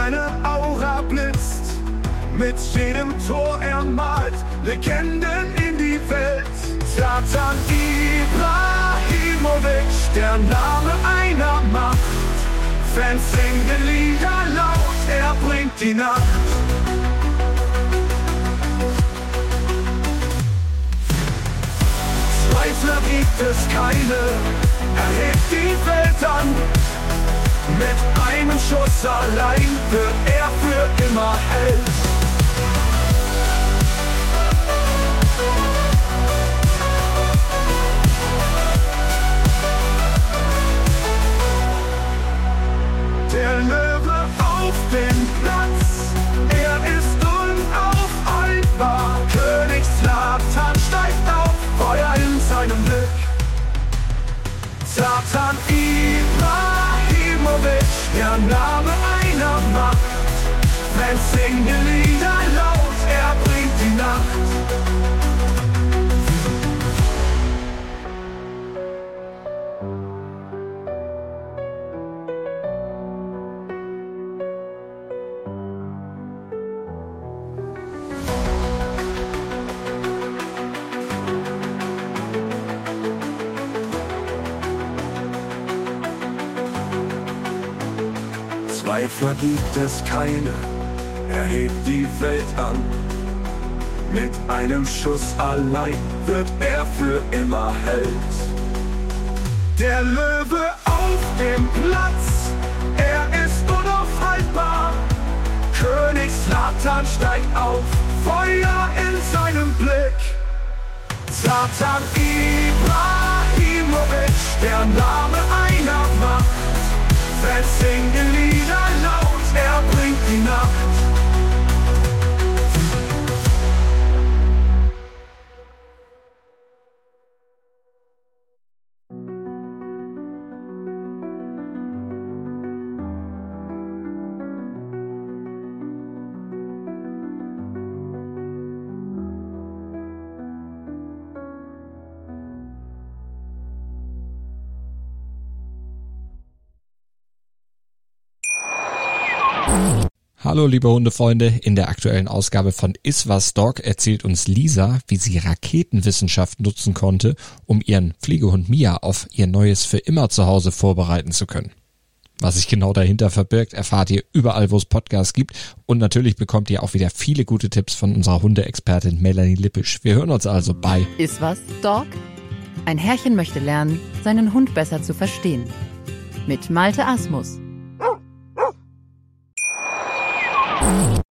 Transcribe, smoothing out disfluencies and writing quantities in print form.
seine Aura blitzt. Mit jedem Tor er malt Legenden in die Welt. Zlatan Ibrahimovic, der Name einer Macht. Fans singen Lieder laut, er bringt die Nacht. Zweifler gibt es keine, er hebt die Welt an. Mit einem Schuss allein wird er für immer Held. Der Löwe auf dem Platz, er ist unaufhaltbar. König Zlatan steigt auf, Feuer in seinem Blick. Zlatan Ibrahimovic, der Name einer Macht. Fans singen Lieder laut, er bringt die Nacht. Zweifler gibt es keine, er hebt die Welt an. Mit einem Schuss allein wird er für immer Held. Der Löwe auf dem Platz, er ist unaufhaltbar. König Zlatan steigt auf, Feuer in seinem Blick. Zlatan Ibrahimovic, der Name einer Macht. Fans singen Lieder laut, er bringt die Nacht. Hallo liebe Hundefreunde, in der aktuellen Ausgabe von Iswas Dog erzählt uns Lisa, wie sie Raketenwissenschaft nutzen konnte, um ihren Pflegehund Mia auf ihr neues für immer Zuhause vorbereiten zu können. Was sich genau dahinter verbirgt, erfahrt ihr überall, wo es Podcasts gibt, und natürlich bekommt ihr auch wieder viele gute Tipps von unserer Hundeexpertin Melanie Lippisch. Wir hören uns also bei Iswas Dog? Ein Herrchen möchte lernen, seinen Hund besser zu verstehen. Mit Malte Asmus.